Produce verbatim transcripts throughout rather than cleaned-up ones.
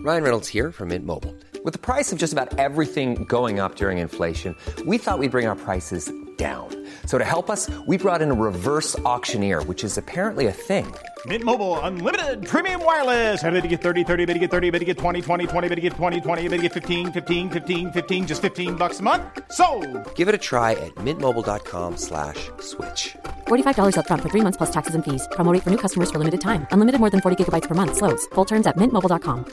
Ryan Reynolds here from Mint Mobile. With the price of just about everything going up during inflation, we thought we'd bring our prices down. So to help us, we brought in a reverse auctioneer, which is apparently a thing. Mint Mobile Unlimited Premium Wireless. How to get thirty, thirty, how to get thirty, how to get twenty, twenty, twenty, how to get twenty, twenty, how to get fifteen, fifteen, fifteen, fifteen, just fifteen bucks a month? Sold! Give it a try at mintmobile.com slash switch. forty-five dollars up front for three months plus taxes and fees. Promo rate for new customers for limited time. Unlimited more than forty gigabytes per month. Slows full terms at mint mobile dot com.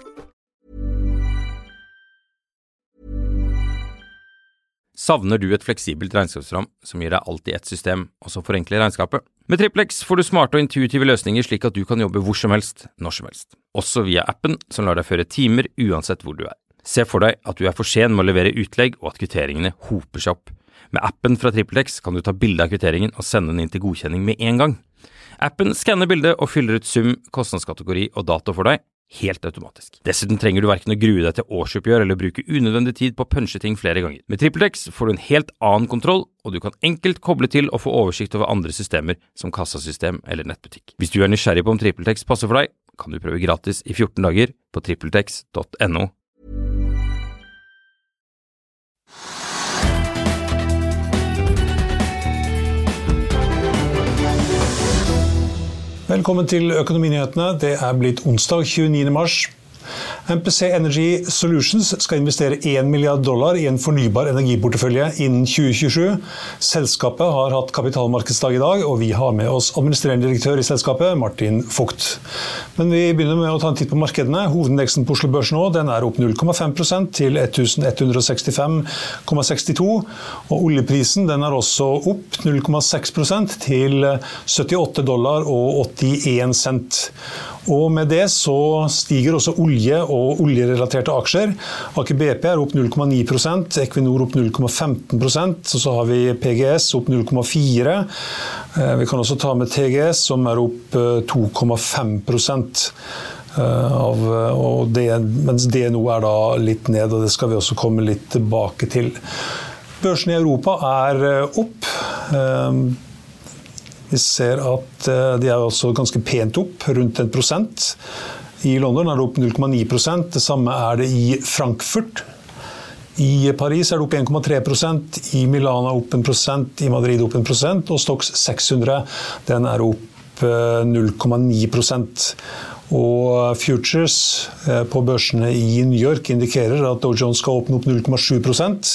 Savner du et fleksibelt regnskapsprogram som gir deg alt i ett system, og som forenkler regnskapet? Med TrippelX får du smarte og intuitive løsninger slik at du kan jobbe hvor som helst, når som helst. Også via appen som lar deg føre timer uansett hvor du er. Se for deg at du er for sen med å levere utlegg og at kvitteringene hoper seg opp. Med appen fra TrippelX kan du ta bilde av kvitteringen og sende den inn til godkjenning med en gang. Appen skanner bildet og fyller ut sum, kostnadskategori og dato for deg, helt automatisk. Dessuten trenger du hverken å grue deg til årsoppgjør eller bruke unødvendig tid på å punche ting flere ganger. Med TrippelX får du en helt annen kontroll, og du kan enkelt koble til og få oversikt over andre systemer som kassasystem eller nettbutikk. Hvis du er nysgjerrig på om TrippelX passer for deg, kan du prøve gratis i fjorten dager på trippeltex punktum no. Velkommen til Økonominyhetene. Det er blitt onsdag tjueniende mars. M P C Energy Solutions skal investere en milliard dollar i en fornybar energiportefølje innen tjue tjuesju. Selskapet har hatt kapitalmarkedsdag i dag, og vi har med oss administrerende direktør i selskapet, Martin Vogt. Men vi begynner med å ta en titt på markedene. Hovedindeksen på Oslo Børs nå, den er opp null komma fem prosent til elleven sekstifem komma sekstito, og oljeprisen den er også opp null komma seks prosent til syttiåtte dollar og åttien cent. Og med det så stiger også olje og oljerelaterte aksjer. Aker B P er opp null komma ni prosent, Equinor opp null komma femten prosent, og så har vi P G S opp null komma fire. Vi kan også ta med T G S som er opp to komma fem prosent. Av, og det, mens D N O er da litt ned, og det skal vi også komme litt tilbake til. Børsen i Europa er opp. Vi ser at de er også ganske pent opp, rundt en prosent. I London er det opp null komma ni prosent, det samme er det i Frankfurt. I Paris er det opp en komma tre prosent, i Milano opp en prosent, i Madrid opp en prosent, og Stoxx seks hundre, den er opp null komma ni prosent. Og futures på børsene i New York indikerer at Dow Jones skal åpne opp null komma sju prosent.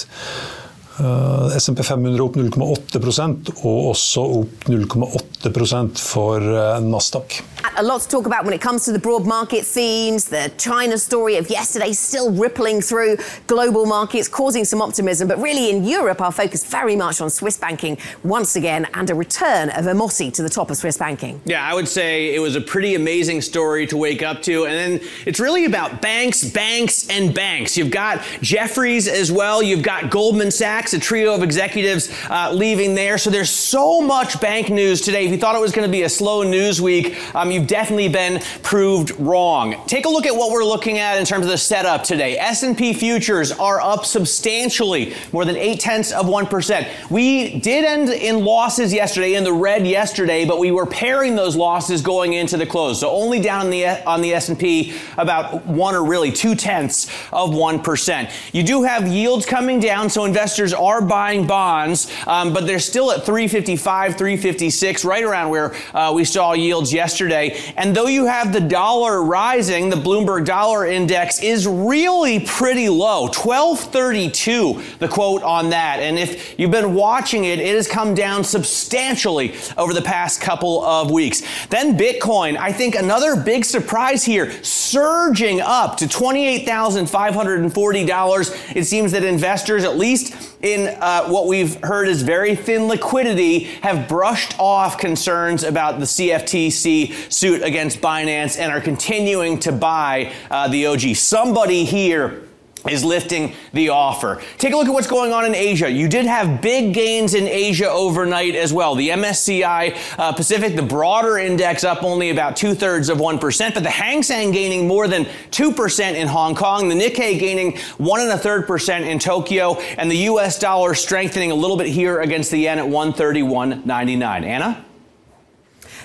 Uh, S and P fem hundre opp null komma åtte prosent, og også opp null komma åtte prosent for uh, Nasdaq. A lot to talk about when it comes to the broad market themes. The China story of yesterday still rippling through global markets, causing some optimism. But really in Europe, our focus very much on Swiss banking once again, and a return of Emossi to the top of Swiss banking. Yeah, I would say it was a pretty amazing story to wake up to. And then it's really about banks, banks, and banks. You've got Jefferies as well. You've got Goldman Sachs, a trio of executives uh, leaving there. So there's so much bank news today. If you thought it was going to be a slow news week, um, you've definitely been proved wrong. Take a look at what we're looking at in terms of the setup today. S and P futures are up substantially, more than eight tenths of one percent. We did end in losses yesterday, in the red yesterday, but we were pairing those losses going into the close. So only down on the, on the S and P about one or really two tenths of one percent. You do have yields coming down, so investors are buying bonds, um, but they're still at three fifty-five, three fifty-six, right around where uh, we saw yields yesterday. And though you have the dollar rising, the Bloomberg Dollar Index is really pretty low, twelve thirty-two, the quote on that. And if you've been watching it, it has come down substantially over the past couple of weeks. Then Bitcoin, I think another big surprise here, surging up to twenty-eight thousand five hundred forty dollars. It seems that investors, at least in uh, what we've heard is very thin liquidity, have brushed off concerns about the C F T C suit against Binance and are continuing to buy uh, the O G. Somebody here is lifting the offer. Take a look at what's going on in Asia. You did have big gains in Asia overnight as well. The M S C I uh, Pacific, the broader index, up only about two-thirds of one percent, but the Hang Seng gaining more than two percent in Hong Kong, the Nikkei gaining one and a third percent in Tokyo, and the U S dollar strengthening a little bit here against the yen at one thirty-one ninety-nine. Anna?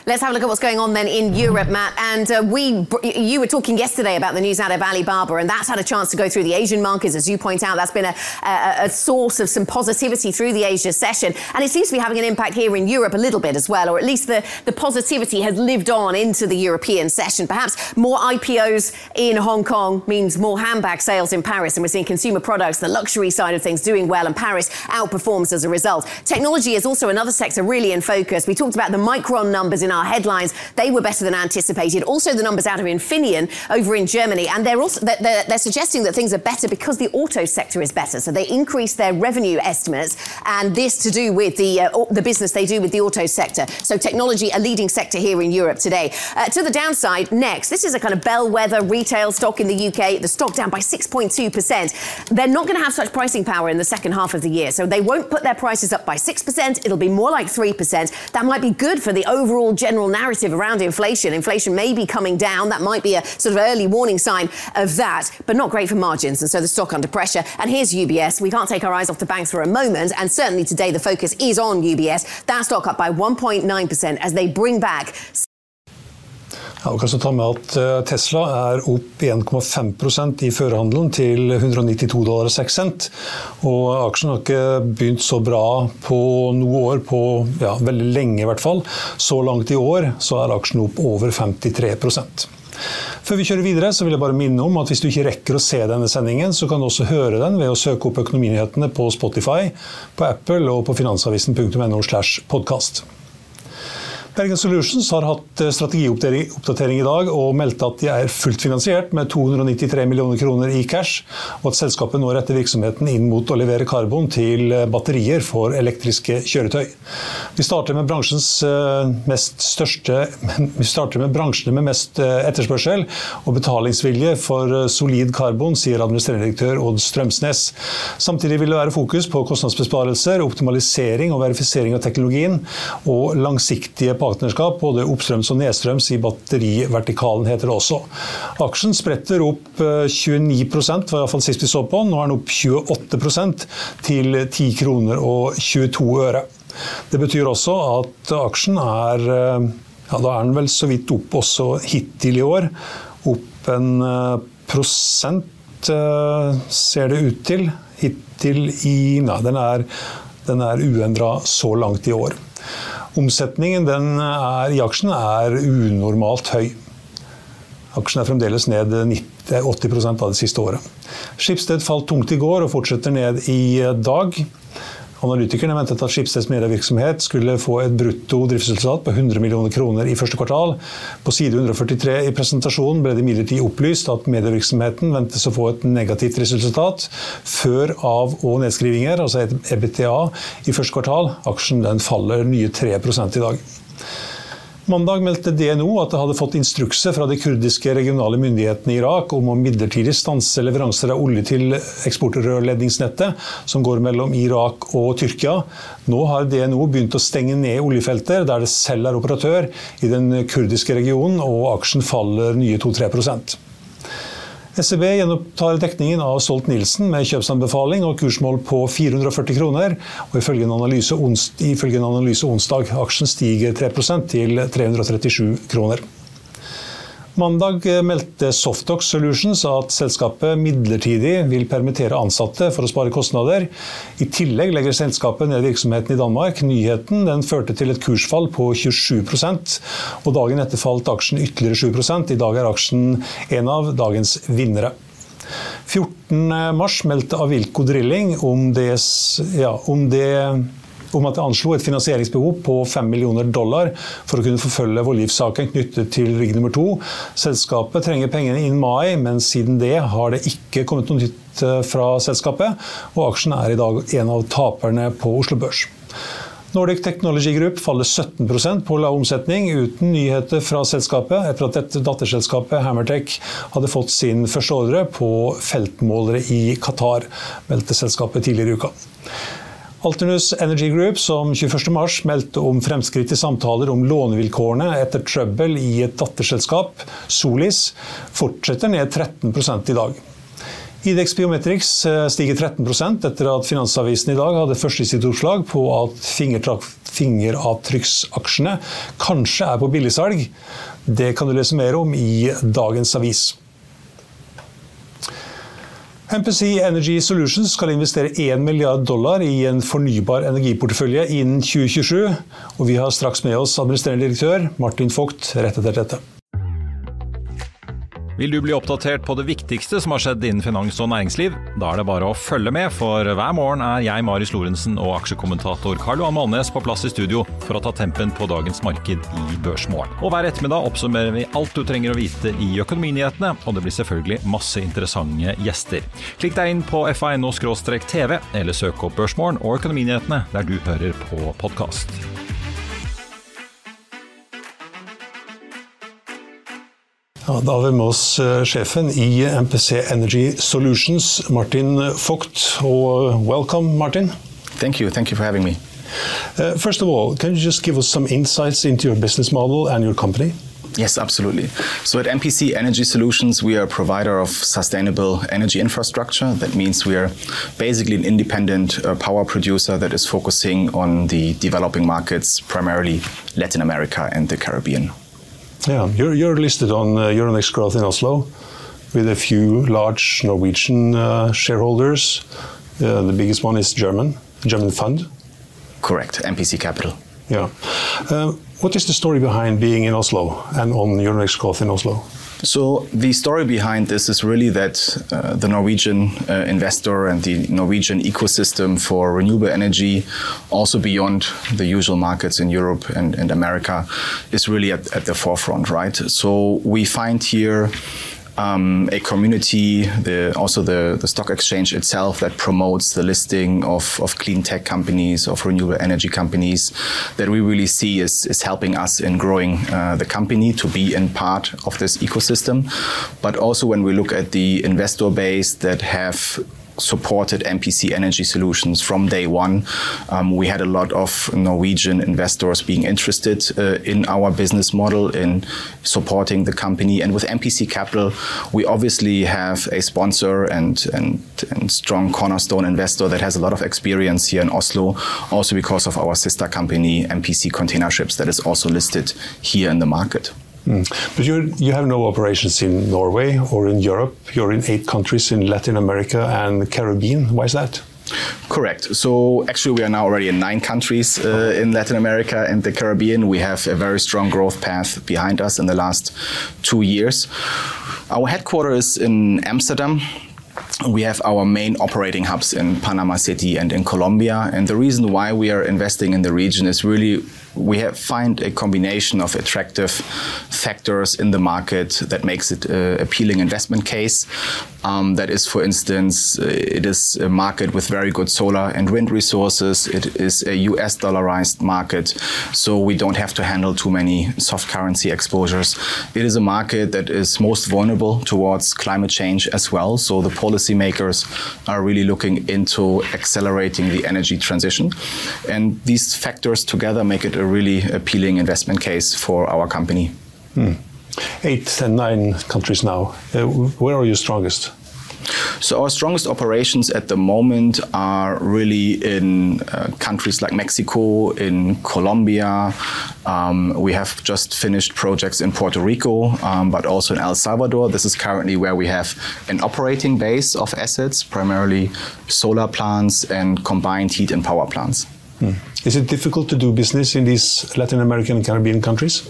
Let's have a look at what's going on then in Europe, Matt. And uh, we, you were talking yesterday about the news out of Alibaba, and that's had a chance to go through the Asian markets. As you point out, that's been a, a, a source of some positivity through the Asia session. And it seems to be having an impact here in Europe a little bit as well, or at least the, the positivity has lived on into the European session. Perhaps more I P Os in Hong Kong means more handbag sales in Paris, and we're seeing consumer products, the luxury side of things, doing well, and Paris outperforms as a result. Technology is also another sector really in focus. We talked about the Micron numbers in our headlines. They were better than anticipated. Also the numbers out of Infineon over in Germany, and they're also they're, they're suggesting that things are better because the auto sector is better. So they increased their revenue estimates, and this to do with the uh, the business they do with the auto sector. So technology, a leading sector here in Europe today. Uh, to the downside, next, this is a kind of bellwether retail stock in the U K. The stock down by six point two percent. They're not going to have such pricing power in the second half of the year, so they won't put their prices up by six percent. It'll be more like three percent. That might be good for the overall general narrative around inflation. Inflation may be coming down. That might be a sort of early warning sign of that, but not great for margins, and so the stock under pressure. And here's U B S. We can't take our eyes off the bank for a moment, and certainly today the focus is on U B S. That stock up by one point nine percent as they bring back. Ja, vi kan så ta med at Tesla er opp en komma fem prosent i førhandelen til hundre nittito dollar og seks cent, og aksjen har ikke begynt så bra på noen år, på ja, veldig lenge i hvert fall. Så langt i år så er aksjen opp over femtitre prosent. Før vi kjører videre så vil jeg bare minne om at hvis du ikke rekker å se denne sendingen, så kan du også høre den ved å søke opp økonominyhetene på Spotify, på Apple og på finansavisen punktum no slash podcast. Bergen Solutions har hatt strategioppdatering i dag og meldt at de er fullt finansiert med to hundre nittitre millioner kroner i cash, og at selskapet nå retter virksomheten inn mot å levere karbon til batterier for elektriske kjøretøy. Vi starter med bransjens mest største, vi starter med bransjene med mest etterspørsel og betalingsvilje for solid karbon, sier administrerende direktør Odd Strømsnes. Samtidig vil det være fokus på kostnadsbesparelser, optimalisering og verifisering av teknologien og langsiktige partnerskap, både oppstrøms og nedstrøms i batterivertikalen heter det også. Aksjen spretter opp tjueni prosent, var i hvert fall sist vi så på. Nå er den opp tjueåtte prosent til ti kroner og tjueto øre. Det betyr også at aksjen er, ja, da er den vel så vidt opp også hittil i år. Opp en prosent ser det ut til. Hittil i, nei, den er, den er uendret så langt i år. Omsetningen den er, i aksjen er unormalt høy. Aksjen er fremdeles ned nitti, åtti prosent av det siste året. Schibsted falt tungt i går og fortsetter ned i dag. Analytikerne ventet at Schibsteds medievirksomhet skulle få et brutto driftsresultat på hundre millioner kroner i første kvartal. På side hundre førtitre i presentasjonen ble det imidlertid opplyst at medievirksomheten ventes å få et negativt resultat før av- og nedskrivinger, altså et E B T A, i første kvartal. Aksjen den faller nye tre prosent i dag. Mandag meldte D N O at det hadde fått instrukser fra de kurdiske regionale myndighetene i Irak om å midlertidig stanse leveranser av olje til eksportrørledningsnettet som går mellom Irak og Tyrkia. Nå har D N O begynt å stenge ned oljefelter der det selv er operatør i den kurdiske regionen, og aksjen faller nye to til tre prosent. S E B gjenopptar dekningen av Stolt-Nielsen med kjøpsanbefaling og kursmål på fire hundre og førti kroner, og ifølge en analyse, ons, ifølge en analyse onsdag aksjen stiger tre prosent til tre hundre og trettisju kroner. Mandag meldte Softox Solutions at selskapet midlertidig vil permittere ansatte for å spare kostnader. I tillegg legger selskapet ned virksomheten i Danmark. Nyheten den førte til et kursfall på tjuesju prosent, og dagen etter falt aksjen ytterligere sju prosent. I dag er aksjen en av dagens vinnere. fjortende mars meldte Avilco Drilling om det, ja, om det om at det anslo et finansieringsbehov på fem millioner dollar for å kunne forfølge voldgiftssaken knyttet til rigg nummer to. Selskapet trenger pengene innen mai, men siden det har det ikke kommet noe nytt fra selskapet, og aksjen er i dag en av taperne på Oslo Børs. Nordic Technology Group faller sytten prosent på lav omsetning uten nyheter fra selskapet etter at dette datterselskapet Hammertech hadde fått sin første ordre på feltmålere i Qatar, meldte selskapet tidligere i uka. Alternus Energy Group som tjueførste mars meldte om fremskritt i samtaler om lånevilkårene etter trøbbel i et datterselskap, Solis, fortsetter ned tretten prosent i dag. I D X Biometrics stiger tretten prosent etter at Finansavisen i dag hadde førstesideoppslag på at fingeravtrykksaksjene kanskje er på billigsalg. Det kan du lese mer om i dagens avis. M P C Energy Solutions skal investere en milliard dollar i en fornybar energiportefølje innen tjue tjuesju, og vi har straks med oss administrerende direktør Martin Vogt rett etter dette. Vil du bli oppdatert på det viktigste som har skjedd innen finans og næringsliv? Da er det bare å følge med, for hver morgen er jeg, Marius Lorentzen, og aksjekommentator Karl Johan Malnes på plass i studio for å ta tempen på dagens marked i Børsmorgen. Og hver ettermiddag oppsummerer vi alt du trenger å vite i økonominyhetene, og det blir selvfølgelig masse interessante gjester. Klikk deg inn på f a punkt no skråstrek t v, eller søk opp Børsmorgen og økonominyhetene der du hører på podcast. Ja, da har vi med oss sjefen i M P C Energy Solutions, Martin Vogt. Og welcome, Martin. Thank you. Thank you for having me. Uh, first of all, can you just give us some insights into your business model and your company? Yes, absolutely. So at M P C Energy Solutions, we are a provider of sustainable energy infrastructure. That means we are basically an independent uh, power producer that is focusing on the developing markets, primarily Latin America and the Caribbean. Yeah, you're, you're listed on uh, Euronext Growth in Oslo with a few large Norwegian uh, shareholders. Uh, the biggest one is German, German fund. Correct, M P C Capital. Yeah. Uh, what is the story behind being in Oslo and on Euronext Growth in Oslo? So the story behind this is really that uh, the Norwegian uh, investor and the Norwegian ecosystem for renewable energy, also beyond the usual markets in Europe and, and America, is really at, at the forefront, right? So we find here Um, a community, the, also the, the stock exchange itself, that promotes the listing of, of clean tech companies, of renewable energy companies, that we really see is, is helping us in growing uh, the company to be in part of this ecosystem. But also when we look at the investor base that have supported M P C Energy Solutions from day one. Um, we had a lot of Norwegian investors being interested uh, in our business model, in supporting the company. And with M P C Capital, we obviously have a sponsor and, and, and strong cornerstone investor that has a lot of experience here in Oslo, also because of our sister company, M P C Container Ships, that is also listed here in the market. Mm. But you're, you have no operations in Norway or in Europe. You're in eight countries in Latin America and the Caribbean. Why is that? Correct. So actually we are now already in nine countries uh, in Latin America and the Caribbean. We have a very strong growth path behind us in the last two years. Our headquarters is in Amsterdam. We have our main operating hubs in Panama City and in Colombia. And the reason why we are investing in the region is really we have find a combination of attractive factors in the market that makes it an appealing investment case. Um, that is, for instance, it is a market with very good solar and wind resources. It is a U S dollarized market, so we don't have to handle too many soft currency exposures. It is a market that is most vulnerable towards climate change as well. So the policymakers are really looking into accelerating the energy transition. And these factors together make it a really appealing investment case for our company. Hmm. Eight and nine countries now. Uh, where are you strongest? So our strongest operations at the moment are really in uh, countries like Mexico, in Colombia. Um, we have just finished projects in Puerto Rico, um, but also in El Salvador. This is currently where we have an operating base of assets, primarily solar plants and combined heat and power plants. Hmm. Is it difficult to do business in these Latin American and Caribbean countries?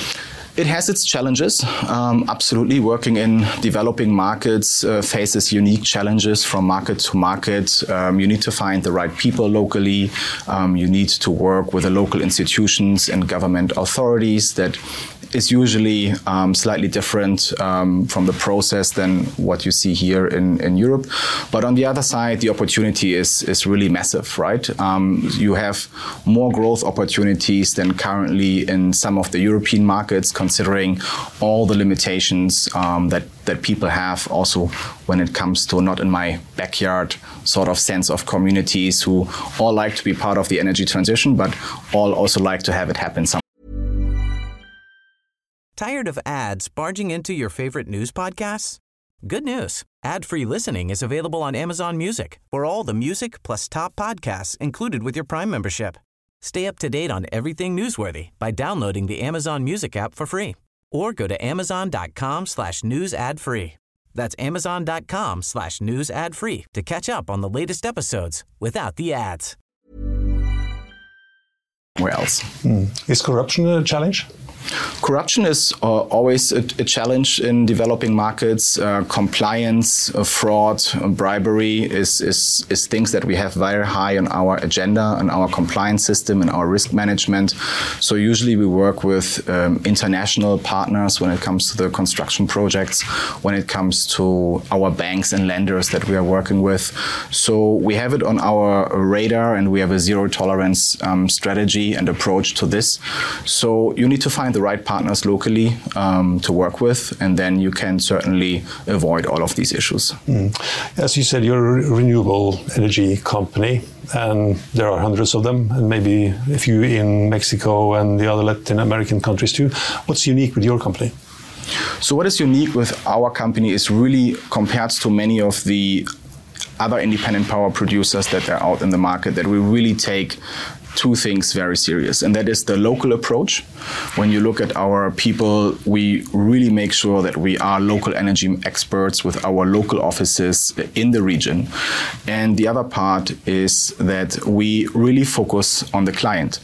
It has its challenges. Um, absolutely. Working in developing markets uh, faces unique challenges from market to market. Um, you need to find the right people locally. Um, you need to work with the local institutions and government authorities. That is usually um, slightly different um, from the process than what you see here in, in Europe. But on the other side, the opportunity is, is really massive, right? Um, you have more growth opportunities than currently in some of the European markets, considering all the limitations um, that, that people have also when it comes to not in my backyard sort of sense of communities who all like to be part of the energy transition, but all also like to have it happen somewhere. Tired of ads barging into your favorite news podcasts? Good news. Ad-free listening is available on Amazon Music for all the music plus top podcasts included with your Prime membership. Stay up to date on everything newsworthy by downloading the Amazon Music app for free or go to amazon.com slash news ad free. That's amazon.com slash news ad free to catch up on the latest episodes without the ads. Where else? Mm. Is corruption a challenge? Corruption is uh, always a, a challenge in developing markets. Uh, compliance, uh, fraud, uh, bribery is, is, is things that we have very high on our agenda, on our compliance system and our risk management. So usually we work with um, international partners when it comes to the construction projects, when it comes to our banks and lenders that we are working with. So we have it on our radar and we have a zero tolerance um, strategy and approach to this. So you need to find the right partners locally um, to work with, and then you can certainly avoid all of these issues. Mm. As you said, you're a renewable energy company, and there are hundreds of them, and maybe a few in Mexico and the other Latin American countries too. What's unique with your company? So what is unique with our company is really compared to many of the other independent power producers that are out in the market, that we really take two things very serious, and that is the local approach. When you look at our people, we really make sure that we are local energy experts with our local offices in the region. And the other part is that we really focus on the client.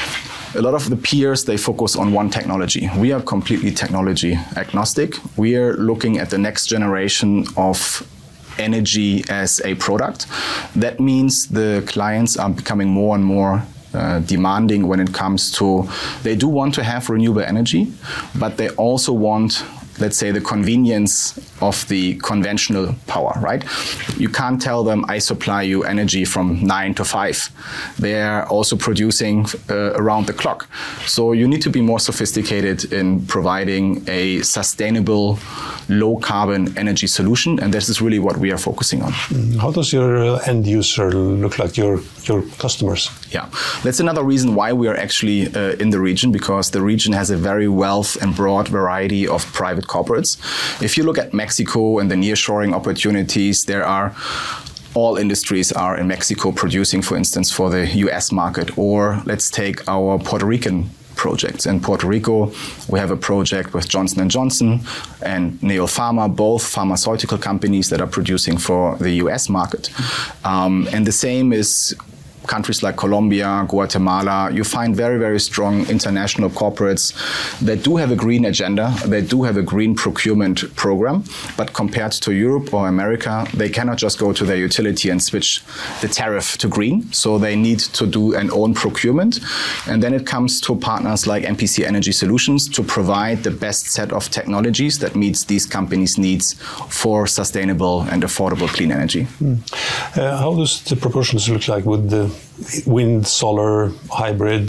A lot of the peers, they focus on one technology. We are completely technology agnostic. We are looking at the next generation of energy as a product. That means the clients are becoming more and more Uh, demanding when it comes to, they do want to have renewable energy, but they also want, let's say, the convenience of the conventional power, right? You can't tell them, I supply you energy from nine to five. They're also producing uh, around the clock. So you need to be more sophisticated in providing a sustainable, low carbon energy solution. And this is really what we are focusing on. How does your end user look like, your, your customers? Yeah, that's another reason why we are actually uh, in the region, because the region has a very wealth and broad variety of private corporates. If you look at Mexico and the nearshoring opportunities, there are all industries are in Mexico producing, for instance, for the U S market. Or let's take our Puerto Rican projects. In Puerto Rico, we have a project with Johnson and Johnson and Neopharma, both pharmaceutical companies that are producing for the U S market. Um, and the same is countries like Colombia, Guatemala. You find very, very strong international corporates that do have a green agenda, they do have a green procurement program, but compared to Europe or America, they cannot just go to their utility and switch the tariff to green. So they need to do an own procurement. And then it comes to partners like M P C Energy Solutions to provide the best set of technologies that meets these companies' needs for sustainable and affordable clean energy. Mm. Uh, how does the proportions look like with the wind, solar, hybrid?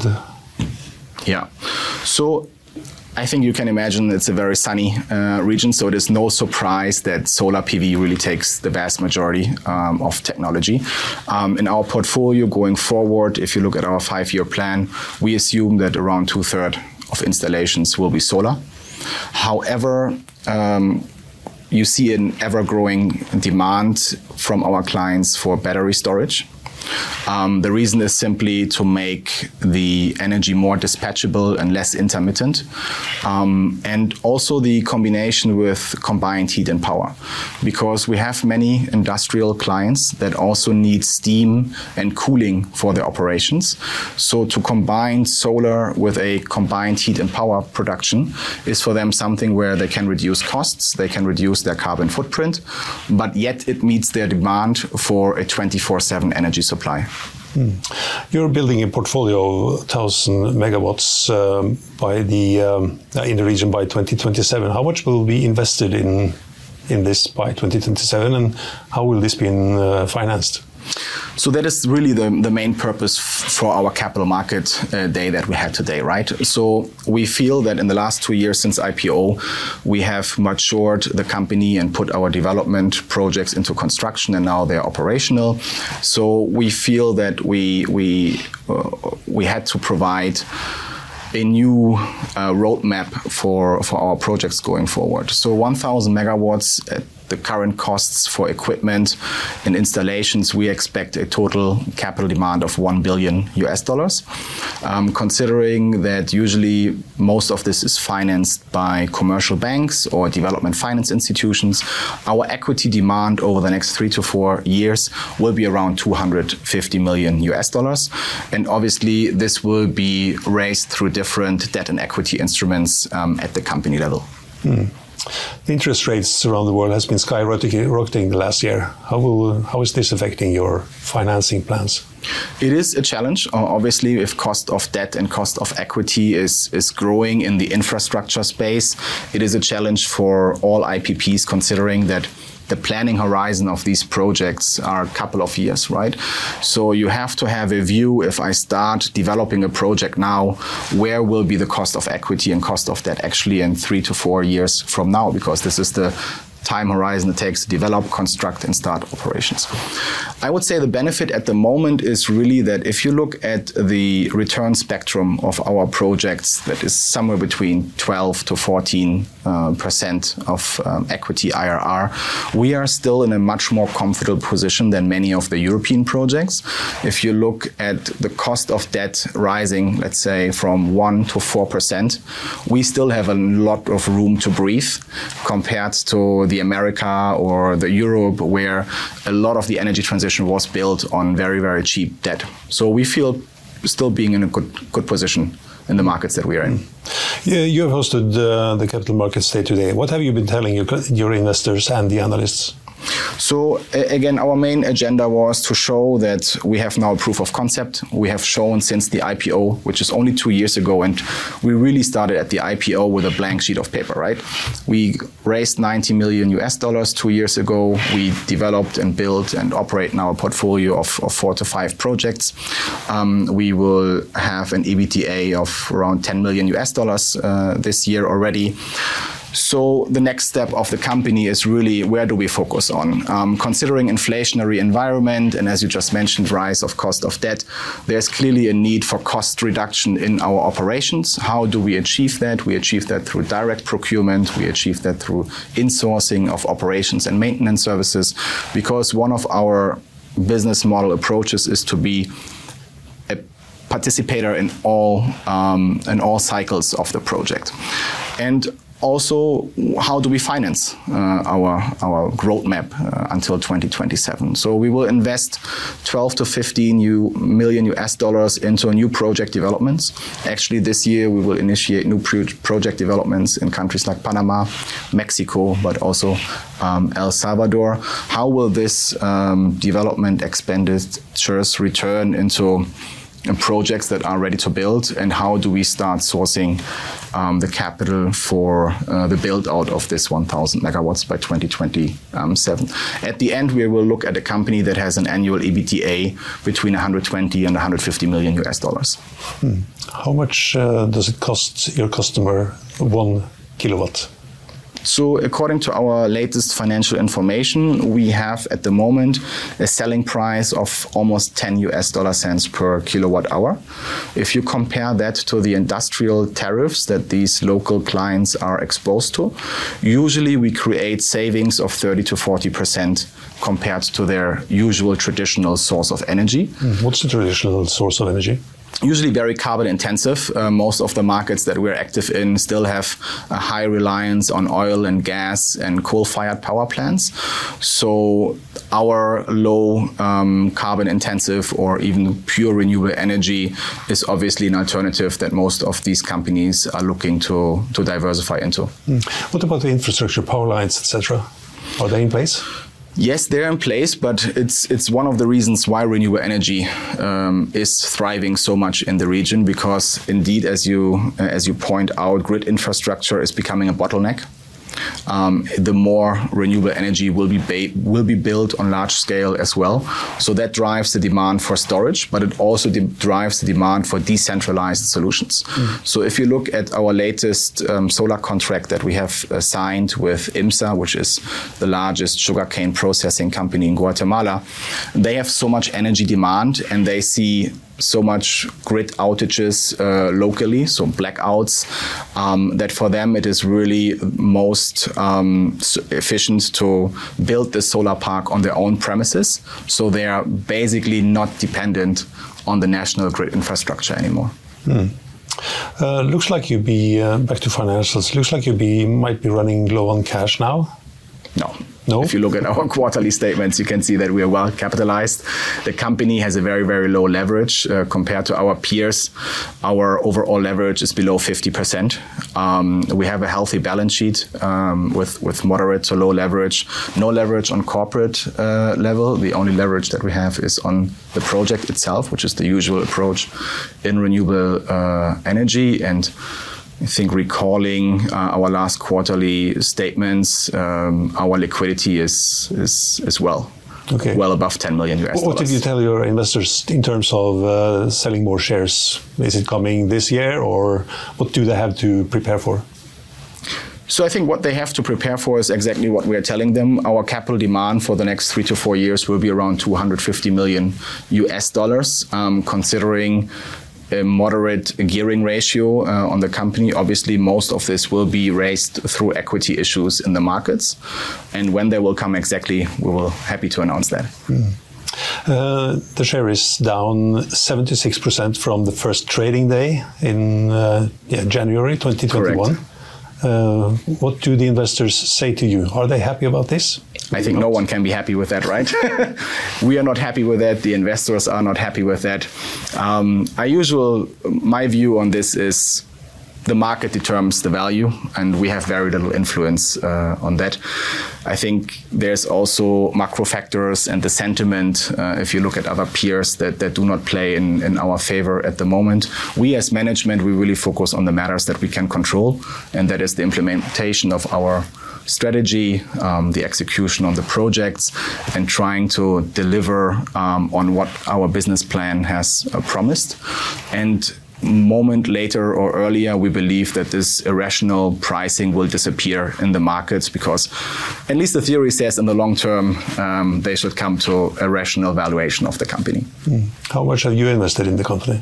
Yeah. So I think you can imagine it's a very sunny uh, region, so it is no surprise that solar P V really takes the vast majority um, of technology. Um, in our portfolio going forward, if you look at our five-year plan, we assume that around two-thirds of installations will be solar. However, um, you see an ever-growing demand from our clients for battery storage. Um, the reason is simply to make the energy more dispatchable and less intermittent. Um, and also the combination with combined heat and power. Because we have many industrial clients that also need steam and cooling for their operations. So to combine solar with a combined heat and power production is for them something where they can reduce costs, they can reduce their carbon footprint, but yet it meets their demand for a twenty-four seven energy supply. Supply. Hmm. You're building a portfolio of one thousand megawatts um, by the um, in the region by twenty twenty-seven. How much will be invested in in this by twenty twenty-seven, and how will this be uh, financed? So that is really the, the main purpose f- for our capital market uh, day that we had today, right? So we feel that in the last two years since I P O, we have matured the company and put our development projects into construction, and now they're operational. So we feel that we we uh, we had to provide a new uh, roadmap for, for our projects going forward. So one thousand megawatts at the current costs for equipment and installations, we expect a total capital demand of one billion U S dollars. Um, considering that usually most of this is financed by commercial banks or development finance institutions, our equity demand over the next three to four years will be around two hundred fifty million U S dollars. And obviously this will be raised through different debt and equity instruments um, at the company level. Hmm. The interest rates around the world has been skyrocketing the last year. How will how is this affecting your financing plans? It is a challenge. Uh, obviously, if cost of debt and cost of equity is, is growing in the infrastructure space, it is a challenge for all I P Ps, considering that the planning horizon of these projects are a couple of years, right? So you have to have a view, if I start developing a project now, where will be the cost of equity and cost of debt actually in three to four years from now, because this is the time horizon it takes to develop, construct, and start operations. I would say the benefit at the moment is really that if you look at the return spectrum of our projects, that is somewhere between twelve to fourteen uh, percent of um, equity I R R, we are still in a much more comfortable position than many of the European projects. If you look at the cost of debt rising, let's say from one to four percent, we still have a lot of room to breathe compared to the America or the Europe, where a lot of the energy transition was built on very, very cheap debt. So we feel still being in a good good position in the markets that we are in. Yeah, you have hosted uh, the Capital Markets Day today. What have you been telling your, your investors and the analysts? So again, our main agenda was to show that we have now a proof of concept. We have shown since the I P O, which is only two years ago, and we really started at the I P O with a blank sheet of paper, right? We raised ninety million U S dollars two years ago. We developed and built and operate now a portfolio of, of four to five projects. Um, we will have an E B T A of around ten million U S dollars uh, this year already. So the next step of the company is really, where do we focus on? Um, considering inflationary environment, and as you just mentioned, rise of cost of debt, there's clearly a need for cost reduction in our operations. How do we achieve that? We achieve that through direct procurement. We achieve that through insourcing of operations and maintenance services, because one of our business model approaches is to be a participator in all, um, in all cycles of the project. And also, how do we finance uh, our our roadmap uh, until twenty twenty-seven? So we will invest twelve to fifteen million U S dollars into new project developments. Actually, this year we will initiate new pro project developments in countries like Panama, Mexico, but also um, El Salvador. How will this um, development expenditures return into projects that are ready to build, and how do we start sourcing um, the capital for uh, the build out of this one thousand megawatts by twenty twenty-seven. At the end, we will look at a company that has an annual E B T A between one hundred twenty and one hundred fifty million U S dollars. Hmm. How much uh, does it cost your customer one kilowatt? So according to our latest financial information, we have at the moment a selling price of almost ten U S dollar cents per kilowatt hour. If you compare that to the industrial tariffs that these local clients are exposed to, usually we create savings of thirty to forty percent compared to their usual traditional source of energy. What's the traditional source of energy? Usually very carbon intensive. Uh, most of the markets that we're active in still have a high reliance on oil and gas and coal-fired power plants. So our low um, carbon intensive or even pure renewable energy is obviously an alternative that most of these companies are looking to, to diversify into. Mm. What about the infrastructure, power lines, et cetera? Are they in place? Yes, they're in place, but it's it's one of the reasons why renewable energy um, is thriving so much in the region, because indeed, as you as you point out, grid infrastructure is becoming a bottleneck. Um, the more renewable energy will be ba will be built on large scale as well. So that drives the demand for storage, but it also drives the demand for decentralized solutions. Mm. So if you look at our latest um, solar contract that we have uh, signed with IMSA, which is the largest sugarcane processing company in Guatemala, they have so much energy demand, and they see so much grid outages uh, locally, so blackouts, um, that for them it is really most um, efficient to build the solar park on their own premises. So they are basically not dependent on the national grid infrastructure anymore. Hmm. Uh, looks like you be uh, back to financials. Looks like you be might be running low on cash now. No. No? If you look at our quarterly statements, you can see that we are well capitalized. The company has a very, very low leverage uh, compared to our peers. Our overall leverage is below fifty percent. Um, we have a healthy balance sheet um, with, with moderate to low leverage. No leverage on corporate uh, level. The only leverage that we have is on the project itself, which is the usual approach in renewable uh, energy. And I think recalling uh, our last quarterly statements, um, our liquidity is is is well, okay. well above ten million U S dollars. What did you tell your investors in terms of uh, selling more shares? Is it coming this year, or what do they have to prepare for? So I think what they have to prepare for is exactly what we are telling them. Our capital demand for the next three to four years will be around two hundred fifty million U S dollars, um, considering a moderate gearing ratio uh, on the company. Obviously, most of this will be raised through equity issues in the markets. And when they will come exactly, we will happy to announce that. Mm. Uh, the share is down seventy-six percent from the first trading day in uh, yeah, January twenty twenty-one. Uh, what do the investors say to you? Are they happy about this? I think no one can be happy with that, right? We are not happy with that. The investors are not happy with that. Um, our usual, my view on this is the market determines the value, and we have very little influence uh, on that. I think there's also macro factors and the sentiment, uh, if you look at other peers, that, that do not play in, in our favor at the moment. We as management, we really focus on the matters that we can control, and that is the implementation of our strategy, um, the execution on the projects, and trying to deliver um, on what our business plan has uh, promised. And moment later or earlier, we believe that this irrational pricing will disappear in the markets, because at least the theory says in the long term um, they should come to a rational valuation of the company. Mm. How much have you invested in the company?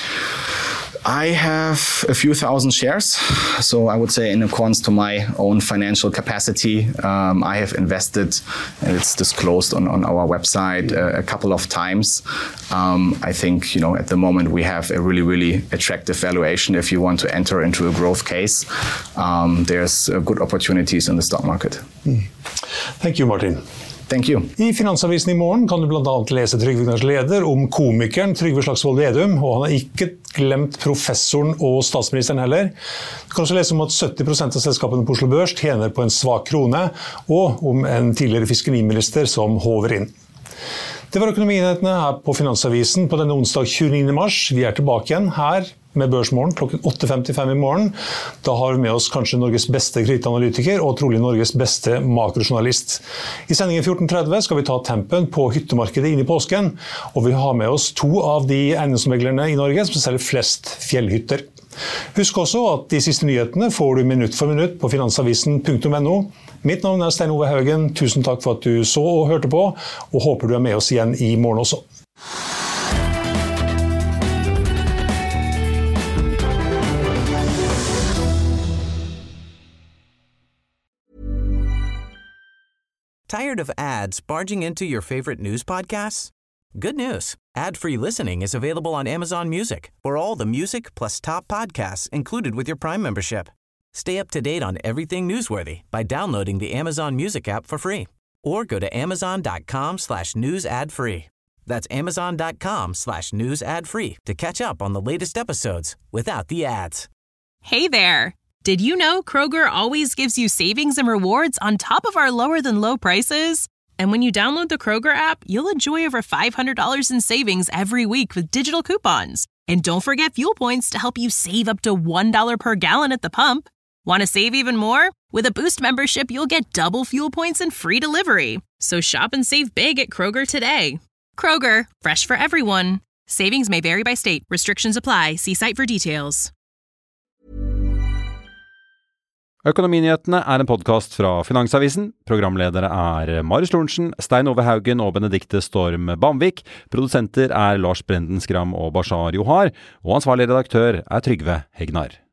I have a few thousand shares, so I would say in accordance to my own financial capacity, um, I have invested, and it's disclosed on, on our website, uh, a couple of times. Um, I think, you know, at the moment we have a really, really attractive valuation if you want to enter into a growth case. Um, there's uh, good opportunities in the stock market. Mm. Thank you, Martin. Thank you. I Finansavisen i morgen kan du blant annet lese Trygve Gnars leder om komikeren Trygve Slagsvold Vedum, og han har ikke glemt professoren og statsministeren heller. Du kan også lese om at sytti prosent av selskapene på Oslo Børs tjener på en svak krone, og om en tidligere fiskeriminister som håver inn. Det var økonominyhetene her på Finansavisen på denne onsdag tjueniende mars. Vi er tilbake igjen her med Børsmorgen klokken åtte femtifem i morgen. Da har vi med oss kanskje Norges beste kredittanalytiker og trolig Norges beste makrojournalist. I sendingen fjorten tretti skal vi ta tempen på hyttemarkedet inn i påsken, og vi har med oss to av de eiendomsmeglerne i Norge som selger flest fjellhytter. Husk også at de siste nyhetene får du minutt for minutt på finansavisen punktum no. Mitt navn er Stein Ove Haugen. Tusen takk for at du så og hørte på, og håper du er med oss igjen i morgen også. Tired of ads barging into your favorite news podcasts? Good news. Ad-free listening is available on Amazon Music for all the music plus top podcasts included with your Prime membership. Stay up to date on everything newsworthy by downloading the Amazon Music app for free or go to amazon.com slash news ad free. That's amazon.com slash news ad free to catch up on the latest episodes without the ads. Hey there. Did you know Kroger always gives you savings and rewards on top of our lower than low prices? And when you download the Kroger app, you'll enjoy over five hundred dollars in savings every week with digital coupons. And don't forget fuel points to help you save up to one dollar per gallon at the pump. Want to save even more? With a Boost membership, you'll get double fuel points and free delivery. So shop and save big at Kroger today. Kroger, fresh for everyone. Savings may vary by state. Restrictions apply. See site for details. Økonominyhetene er en podcast fra Finansavisen. Programledere er Marius Lorentzen, Stein Ove Haugen og Benedikte Storm Bamvik. Produsenter er Lars Brenden Skram og Bashar Johar. Og ansvarlig redaktør er Trygve Hegnar.